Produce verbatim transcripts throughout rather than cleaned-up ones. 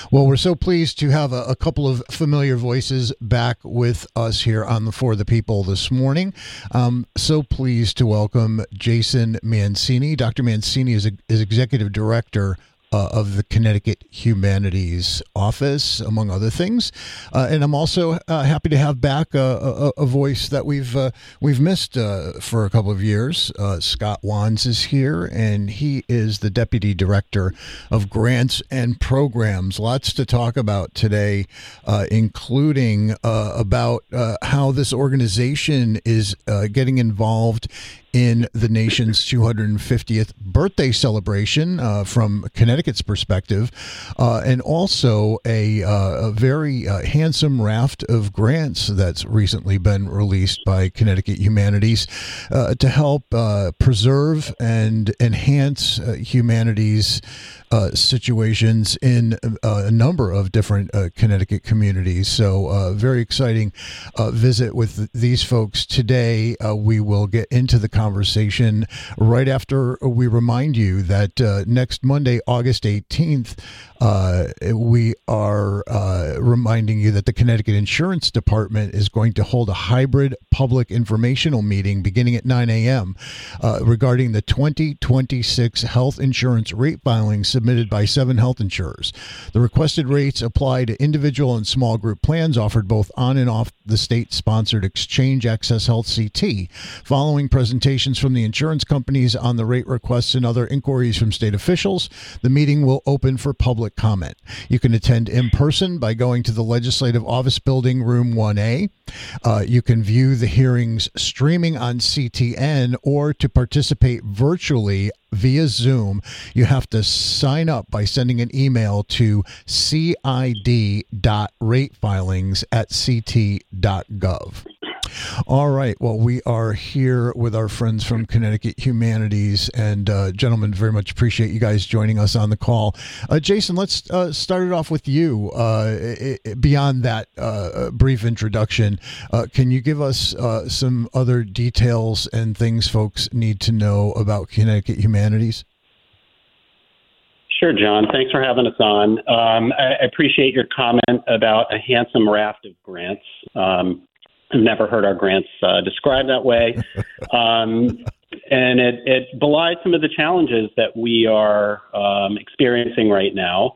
Well, we're so pleased to have a, a couple of familiar voices back with us here on the For the People this morning. Um, so pleased to welcome Jason Mancini. Doctor Mancini is, a, is Executive Director Uh, of the Connecticut Humanities Office, among other things, uh, and I'm also uh, happy to have back a, a, a voice that we've uh, we've missed uh, for a couple of years. Uh, Scott Wands is here, and he is the Deputy Director of Grants and Programs. Lots to talk about today, uh, including uh, about uh, how this organization is uh, getting involved in the nation's two hundred fiftieth birthday celebration uh, from Connecticut's perspective, uh, and also a, uh, a very uh, handsome raft of grants that's recently been released by Connecticut Humanities uh, to help uh, preserve and enhance uh, humanities Uh, situations in uh, a number of different uh, Connecticut communities. So uh, very exciting uh, visit with these folks today. Uh, we will get into the conversation right after we remind you that uh, next Monday, August eighteenth, uh, we are uh, reminding you that the Connecticut Insurance Department is going to hold a hybrid public informational meeting beginning at nine a.m. Uh, regarding the twenty twenty-six health insurance rate filings submitted by seven health insurers. The requested rates apply to individual and small group plans offered both on and off the state-sponsored Exchange Access Health C T. Following presentations from the insurance companies on the rate requests and other inquiries from state officials, the meeting will open for public comment. You can attend in person by going to the Legislative Office Building, Room one A. Uh, you can view the hearings streaming on C T N, or to participate virtually via Zoom, you have to sign up by sending an email to cid.ratefilings at ct.gov. All right. Well, we are here with our friends from Connecticut Humanities, and uh, gentlemen, very much appreciate you guys joining us on the call. Uh, Jason, let's uh, start it off with you. Uh, it, beyond that uh, brief introduction, uh, can you give us uh, some other details and things folks need to know about Connecticut Humanities? Sure, John. Thanks for having us on. Um, I appreciate your comment about a handsome raft of grants. Um, I've never heard our grants uh, described that way. Um, and it, it belies some of the challenges that we are um, experiencing right now,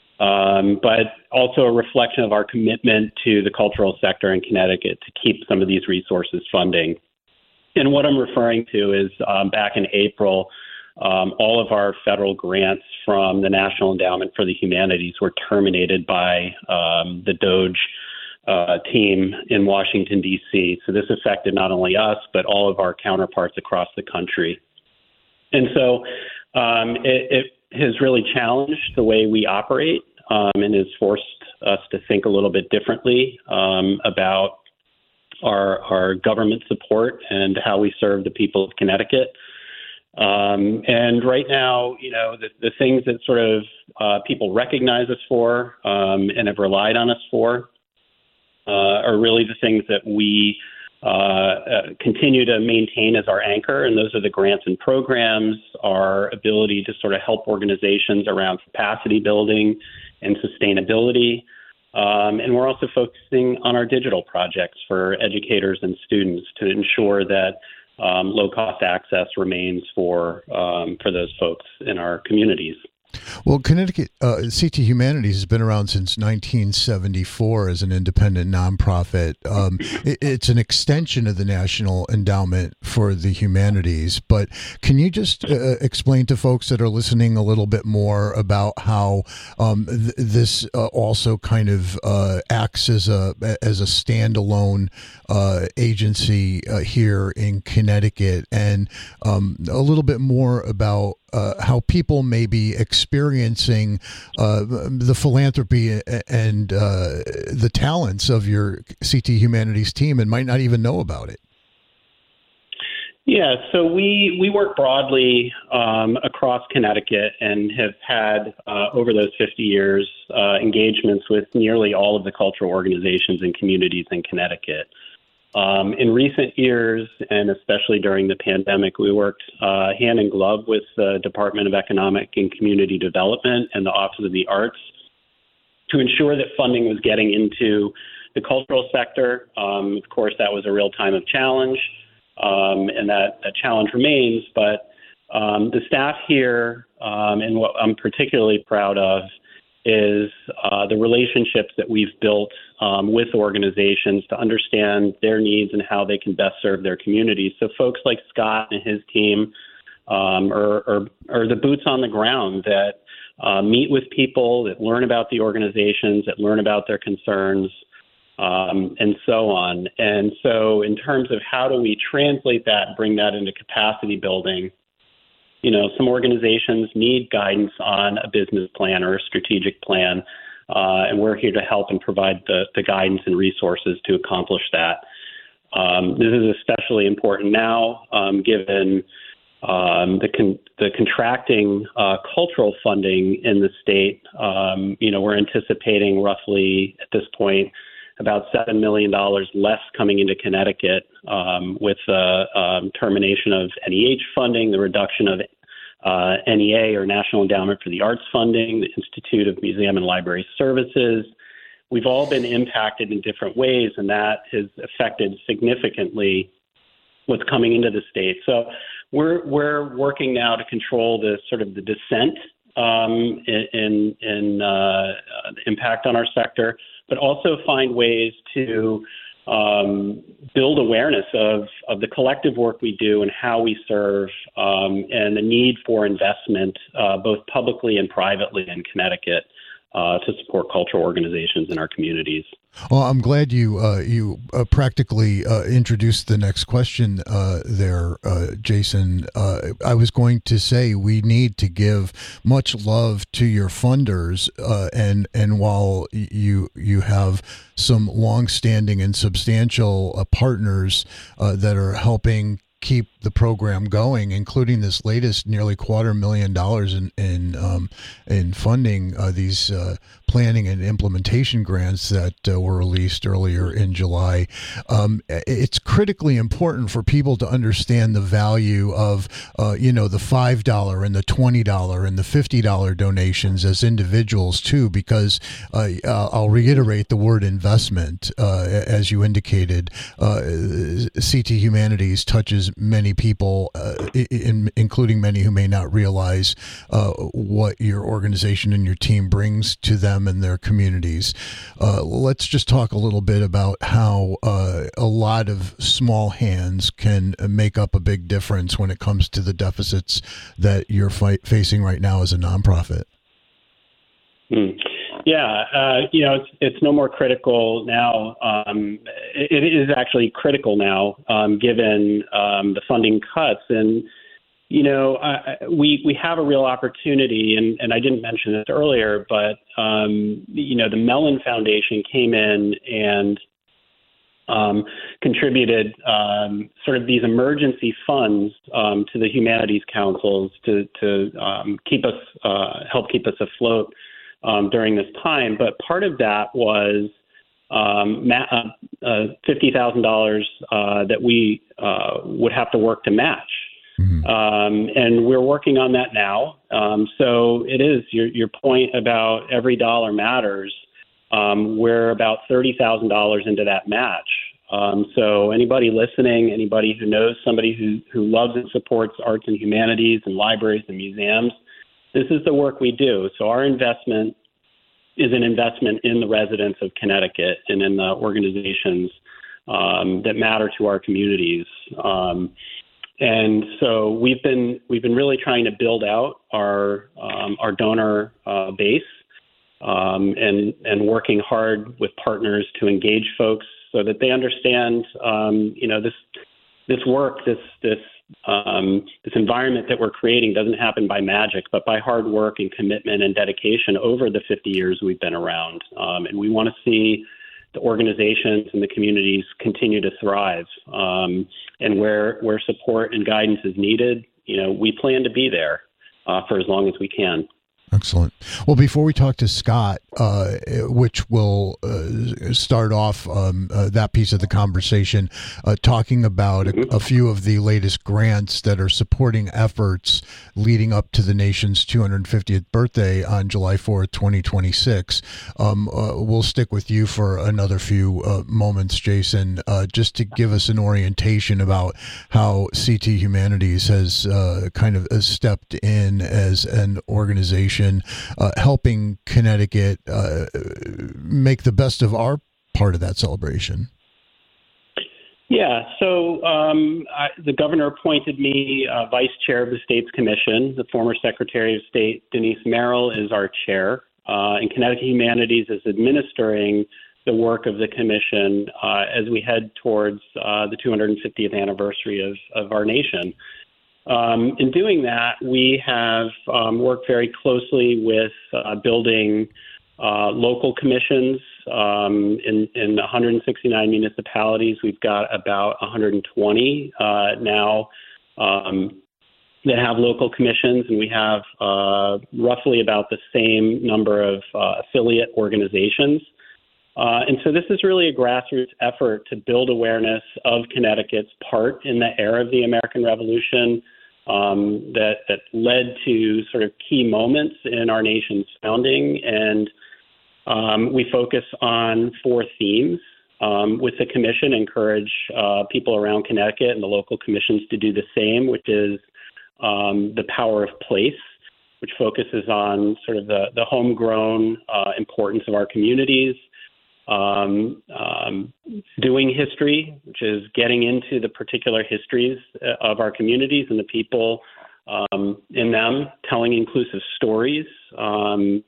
um, but also a reflection of our commitment to the cultural sector in Connecticut to keep some of these resources funding. And what I'm referring to is um, back in April, um, all of our federal grants from the National Endowment for the Humanities were terminated by um, the DOGE Uh, team in Washington, D C. So this affected not only us, but all of our counterparts across the country. And so um, it, it has really challenged the way we operate um, and has forced us to think a little bit differently um, about our, our government support and how we serve the people of Connecticut. Um, and right now, you know, the, the things that sort of uh, people recognize us for um, and have relied on us for Uh, are really the things that we uh, uh, continue to maintain as our anchor, and those are the grants and programs, our ability to sort of help organizations around capacity building and sustainability. Um, and we're also focusing on our digital projects for educators and students to ensure that um, low-cost access remains for um, for those folks in our communities. Well, Connecticut uh, C T Humanities has been around since nineteen seventy-four as an independent nonprofit. Um, it, it's an extension of the National Endowment for the Humanities. But can you just uh, explain to folks that are listening a little bit more about how um, th- this uh, also kind of uh, acts as a as a standalone uh, agency uh, here in Connecticut, and um, a little bit more about Uh, how people may be experiencing uh, the philanthropy and uh, the talents of your C T Humanities team and might not even know about it? Yeah, so we, we work broadly um, across Connecticut and have had, uh, over those fifty years, uh, engagements with nearly all of the cultural organizations and communities in Connecticut. Um, in recent years, and especially during the pandemic, we worked uh, hand in glove with the Department of Economic and Community Development and the Office of the Arts to ensure that funding was getting into the cultural sector. Um, of course, that was a real time of challenge, um, and that, that challenge remains. But um, the staff here, um, and what I'm particularly proud of, is uh, the relationships that we've built um, with organizations to understand their needs and how they can best serve their communities. So folks like Scott and his team um, are, are, are the boots on the ground that uh, meet with people, that learn about the organizations, that learn about their concerns, um, and so on. And so in terms of how do we translate that and bring that into capacity building, you know, some organizations need guidance on a business plan or a strategic plan, uh, and we're here to help and provide the, the guidance and resources to accomplish that. Um, this is especially important now, um, given um, the, con- the contracting uh, cultural funding in the state. Um, you know, we're anticipating roughly at this point about seven million dollars less coming into Connecticut um, with the uh, um, termination of N E H funding, the reduction of uh, N E A, or National Endowment for the Arts funding, the Institute of Museum and Library Services. We've all been impacted in different ways, and that has affected significantly what's coming into the state. So we're we're working now to control the sort of the descent um, in in uh, impact on our sector, but also find ways to um, build awareness of, of the collective work we do and how we serve, um, and the need for investment, uh, both publicly and privately in Connecticut, uh, to support cultural organizations in our communities. Well, I'm glad you uh, you uh, practically uh, introduced the next question uh, there, uh, Jason. Uh, I was going to say we need to give much love to your funders, uh, and and while you you have some longstanding and substantial uh, partners uh, that are helping keep the program going, including this latest nearly quarter million dollars in in, um, in funding, uh, these uh, planning and implementation grants that uh, were released earlier in July. Um, it's critically important for people to understand the value of, uh, you know, the five dollars and the twenty dollars and the fifty dollars donations as individuals too, because uh, I'll reiterate the word investment, uh, as you indicated. uh, C T Humanities touches many people, uh, in, including many who may not realize uh, what your organization and your team brings to them and their communities. Uh, let's just talk a little bit about how uh, a lot of small hands can make up a big difference when it comes to the deficits that you're fight, facing right now as a nonprofit. Hmm. Yeah, uh, you know, it's it's no more critical now. Um, it, it is actually critical now, um, given um, the funding cuts. And, you know, uh, we we have a real opportunity, and, and I didn't mention this earlier, but, um, you know, the Mellon Foundation came in and um, contributed um, sort of these emergency funds um, to the humanities councils to, to um, keep us, uh, help keep us afloat Um, during this time. But part of that was um, ma- uh, uh, fifty thousand dollars uh, that we uh, would have to work to match. Mm-hmm. Um, and we're working on that now. Um, so it is your, your point about every dollar matters. Um, we're about thirty thousand dollars into that match. Um, so anybody listening, anybody who knows somebody who, who loves and supports arts and humanities and libraries and museums, this is the work we do. So our investment is an investment in the residents of Connecticut and in the organizations um, that matter to our communities. Um, and so we've been we've been really trying to build out our um, our donor uh, base um, and and working hard with partners to engage folks so that they understand um, you know this this work this this. Um, this environment that we're creating doesn't happen by magic, but by hard work and commitment and dedication over the fifty years we've been around. Um, and we want to see the organizations and the communities continue to thrive. Um, and where where support and guidance is needed, you know, we plan to be there uh, for as long as we can. Excellent. Well, before we talk to Scott, uh, which will uh, start off um, uh, that piece of the conversation, uh, talking about a, a few of the latest grants that are supporting efforts leading up to the nation's two hundred fiftieth birthday on July fourth, twenty twenty-six. Um, uh, we'll stick with you for another few uh, moments, Jason, uh, just to give us an orientation about how C T Humanities has uh, kind of uh, stepped in as an organization Uh, helping Connecticut uh, make the best of our part of that celebration. Yeah, so um, I, the governor appointed me uh, vice chair of the state's commission. The former Secretary of State, Denise Merrill, is our chair. Uh, and Connecticut Humanities is administering the work of the commission uh, as we head towards uh, the two hundred fiftieth anniversary of, of our nation. Um, in doing that, we have um, worked very closely with uh, building uh, local commissions um, in, in one hundred sixty-nine municipalities. We've got about one hundred twenty uh, now um, that have local commissions, and we have uh, roughly about the same number of uh, affiliate organizations. Uh, and so this is really a grassroots effort to build awareness of Connecticut's part in the era of the American Revolution, Um, that, that led to sort of key moments in our nation's founding. And um, we focus on four themes um, with the commission, encourage uh, people around Connecticut and the local commissions to do the same, which is um, the power of place, which focuses on sort of the, the homegrown uh, importance of our communities. Um, um, doing history, which is getting into the particular histories of our communities and the people um, in them, telling inclusive stories. Um,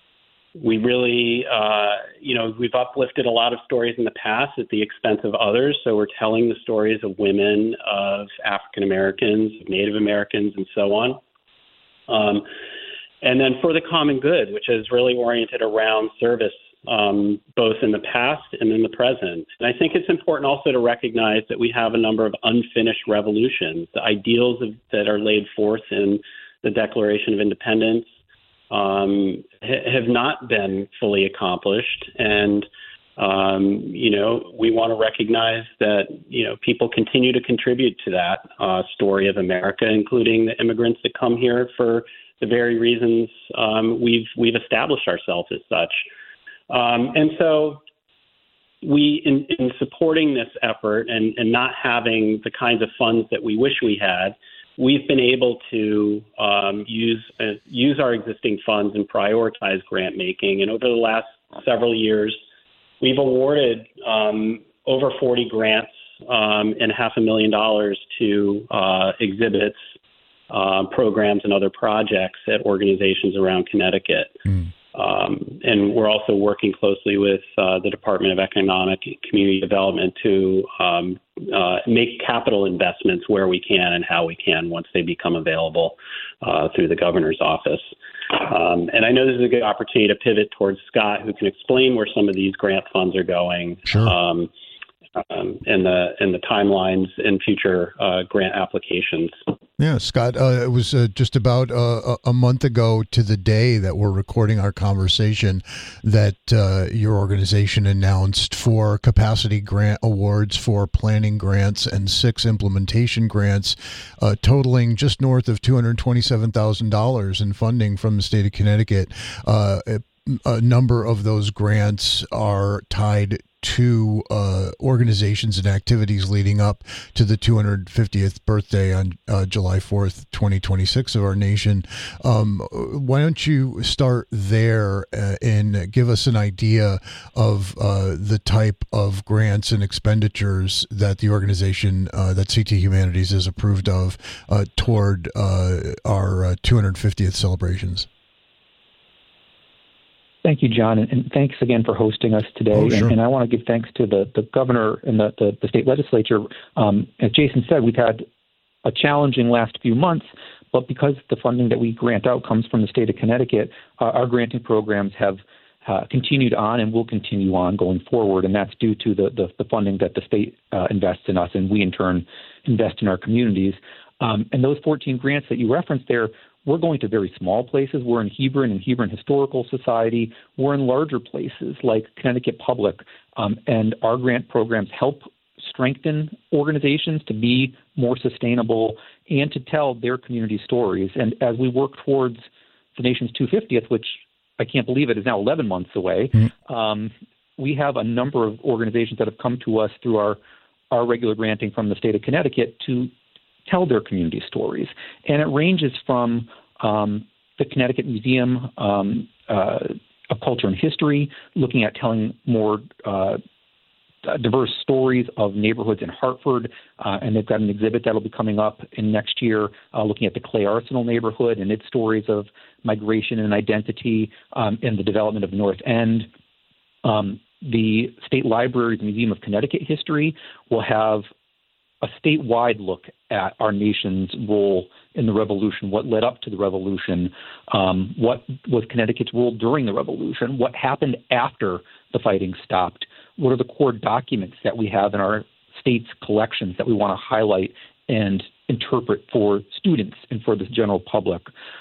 we really, uh, you know, we've uplifted a lot of stories in the past at the expense of others. So we're telling the stories of women, of African Americans, of Native Americans, and so on. Um, and then for the common good, which is really oriented around service, Um, both in the past and in the present. And I think it's important also to recognize that we have a number of unfinished revolutions. The ideals of, that are laid forth in the Declaration of Independence um, ha- have not been fully accomplished. And, um, you know, we want to recognize that, you know, people continue to contribute to that uh, story of America, including the immigrants that come here for the very reasons um, we've we've established ourselves as such. Um, and so we, in, in supporting this effort and, and not having the kinds of funds that we wish we had, we've been able to um, use uh, use our existing funds and prioritize grant making. And over the last several years, we've awarded um, over forty grants um, and half a million dollars to uh, exhibits, uh, programs, and other projects at organizations around Connecticut. Mm. Um, and we're also working closely with uh, the Department of Economic and Community Development to um, uh, make capital investments where we can and how we can once they become available uh, through the governor's office. Um, and I know this is a good opportunity to pivot towards Scott, who can explain where some of these grant funds are going. Sure. Um, um, and the and the timelines and future uh, grant applications. Yeah, Scott, uh, it was uh, just about uh, a month ago to the day that we're recording our conversation that uh, your organization announced four capacity grant awards for planning grants and six implementation grants, uh, totaling just north of two hundred twenty-seven thousand dollars in funding from the state of Connecticut. Uh, a number of those grants are tied to uh, organizations and activities leading up to the two hundred fiftieth birthday on uh, July fourth, twenty twenty-six of our nation. Um, why don't you start there uh, and give us an idea of uh, the type of grants and expenditures that the organization uh, that C T Humanities is approved of uh, toward uh, our uh, two hundred fiftieth celebrations? Thank you, John, and, and thanks again for hosting us today. Oh, sure. and, and I want to give thanks to the, the governor and the, the, the state legislature. Um, as Jason said, we've had a challenging last few months, but because the funding that we grant out comes from the state of Connecticut, uh, our granting programs have uh, continued on and will continue on going forward, and that's due to the, the, the funding that the state uh, invests in us, and we in turn invest in our communities. Um, and those fourteen grants that you referenced there we're going to very small places. We're in Hebron and Hebron Historical Society. We're in larger places like Connecticut Public, um, and our grant programs help strengthen organizations to be more sustainable and to tell their community stories. And as we work towards the nation's two hundred fiftieth, which I can't believe it is now eleven months away, mm-hmm. um, we have a number of organizations that have come to us through our, our regular granting from the state of Connecticut to tell their community stories. And it ranges from um, the Connecticut Museum um, uh, of Culture and History, looking at telling more uh, diverse stories of neighborhoods in Hartford, uh, and they've got an exhibit that'll be coming up in next year uh, looking at the Clay Arsenal neighborhood and its stories of migration and identity um, and the development of the North End. Um, the State Library's Museum of Connecticut History will have a statewide look at our nation's role in the Revolution, what led up to the Revolution, um, what was Connecticut's role during the Revolution, what happened after the fighting stopped, what are the core documents that we have in our state's collections that we want to highlight and interpret for students and for the general public.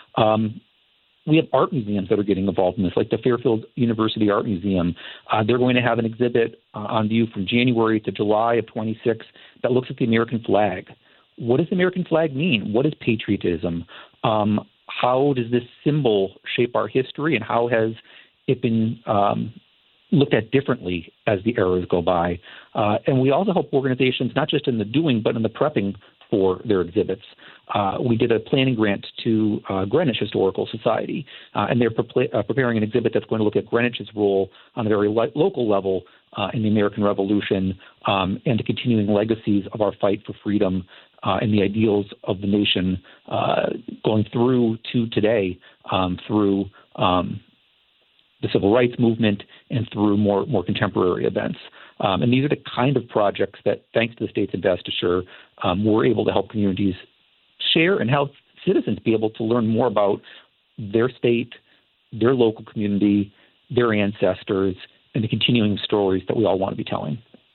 Um, we have art museums that are getting involved in this, like the Fairfield University Art Museum. Uh, they're going to have an exhibit uh, on view from January to July of twenty-six that looks at the American flag. What does the American flag mean? What is patriotism? Um, how does this symbol shape our history, and how has it been um, looked at differently as the eras go by? Uh, and we also help organizations, not just in the doing, but in the prepping for their exhibits. Uh, we did a planning grant to uh, Greenwich Historical Society, uh, and they're pre- uh, preparing an exhibit that's going to look at Greenwich's role on a very lo- local level uh, in the American Revolution um, and the continuing legacies of our fight for freedom uh, and the ideals of the nation uh, going through to today um, through um, the civil rights movement and through more, more contemporary events. Um, and these are the kind of projects that, thanks to the state's investiture, um, we're able to help communities share and help citizens be able to learn more about their state, their local community, their ancestors, and the continuing stories that we all want to be telling.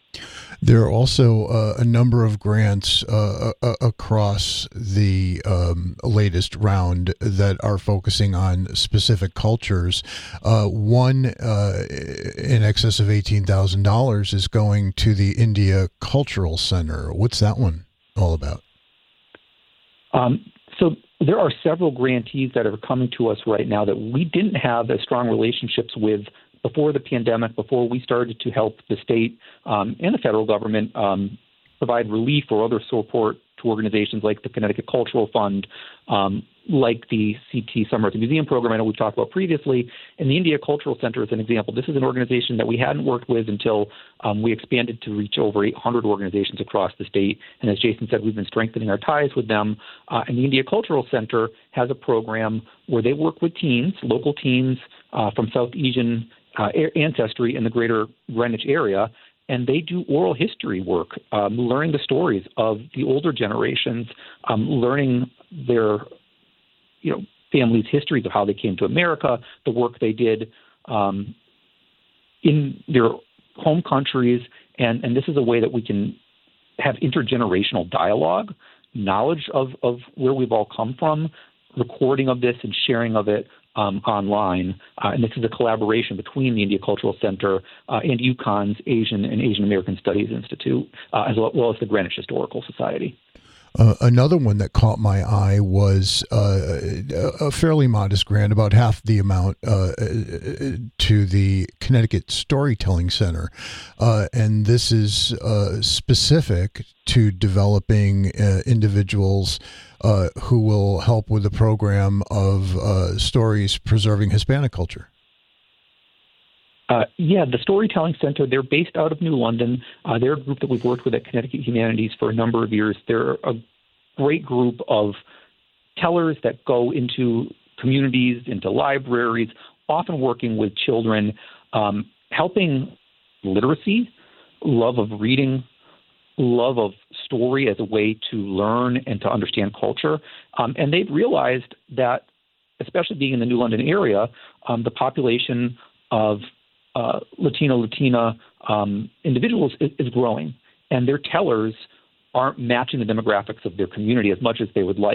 There are also uh, a number of grants uh, uh, across the um, latest round that are focusing on specific cultures. Uh, one uh, in excess of eighteen thousand dollars is going to the India Cultural Center. What's that one all about? Um, so there are several grantees that are coming to us right now that we didn't have as strong relationships with before the pandemic, before we started to help the state um, and the federal government um, provide relief or other support to organizations like the Connecticut Cultural Fund, um, like the C T Summer at the Museum program I know we've talked about previously. And the India Cultural Center is an example. This is an organization that we hadn't worked with until um, we expanded to reach over eight hundred organizations across the state. And as Jason said, we've been strengthening our ties with them. Uh, and the India Cultural Center has a program where they work with teens, local teens uh, from South Asian uh, ancestry in the greater Greenwich area. And they do oral history work, um, learning the stories of the older generations, um, learning their you know, families' histories of how they came to America, the work they did um, in their home countries. And, and this is a way that we can have intergenerational dialogue, knowledge of, of where we've all come from, recording of this and sharing of it um, online. Uh, and this is a collaboration between the India Cultural Center uh, and UConn's Asian and Asian American Studies Institute, uh, as well, well as the Greenwich Historical Society. Uh, another one that caught my eye was uh, a fairly modest grant, about half the amount, uh, to the Connecticut Storytelling Center. Uh, and this is uh, specific to developing uh, individuals uh, who will help with the program of uh, stories preserving Hispanic culture. Uh, yeah, the Storytelling Center, they're based out of New London. Uh, they're a group that we've worked with at Connecticut Humanities for a number of years. They're a great group of tellers that go into communities, into libraries, often working with children, um, helping literacy, love of reading, love of story as a way to learn and to understand culture. Um, and they've realized that, especially being in the New London area, um, the population of Uh, Latino, Latina um, individuals is, is growing, and their tellers aren't matching the demographics of their community as much as they would like.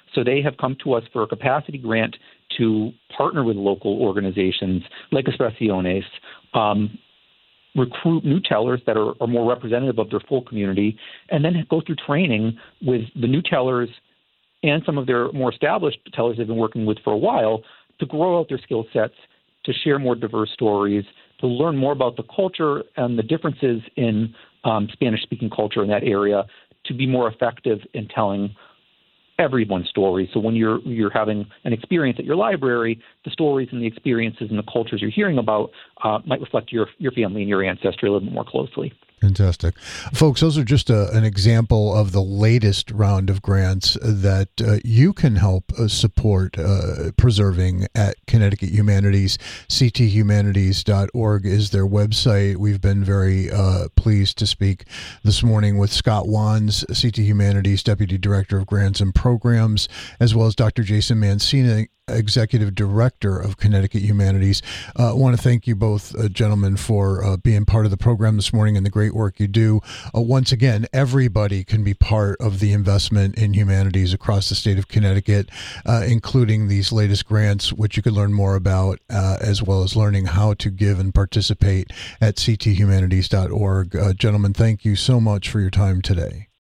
So they have come to us for a capacity grant to partner with local organizations like Expresiones, um, recruit new tellers that are, are more representative of their full community, and then go through training with the new tellers and some of their more established tellers they've been working with for a while to grow out their skill sets, to share more diverse stories, to learn more about the culture and the differences in um, Spanish-speaking culture in that area, to be more effective in telling everyone's story. So when you're you're having an experience at your library, the stories and the experiences and the cultures you're hearing about uh, might reflect your your family and your ancestry a little bit more closely. Fantastic. Folks, those are just a, an example of the latest round of grants that uh, you can help uh, support uh, preserving at Connecticut Humanities. C T humanities dot org is their website. We've been very uh, pleased to speak this morning with Scott Wands, C T Humanities Deputy Director of Grants and Programs, as well as Doctor Jason Mancini, Executive Director of Connecticut Humanities. Uh, I want to thank you both, uh, gentlemen, for uh, being part of the program this morning and the great work you do. Uh, once again, everybody can be part of the investment in humanities across the state of Connecticut, uh, including these latest grants, which you can learn more about, uh, as well as learning how to give and participate at C T humanities dot org. Uh, gentlemen, thank you so much for your time today.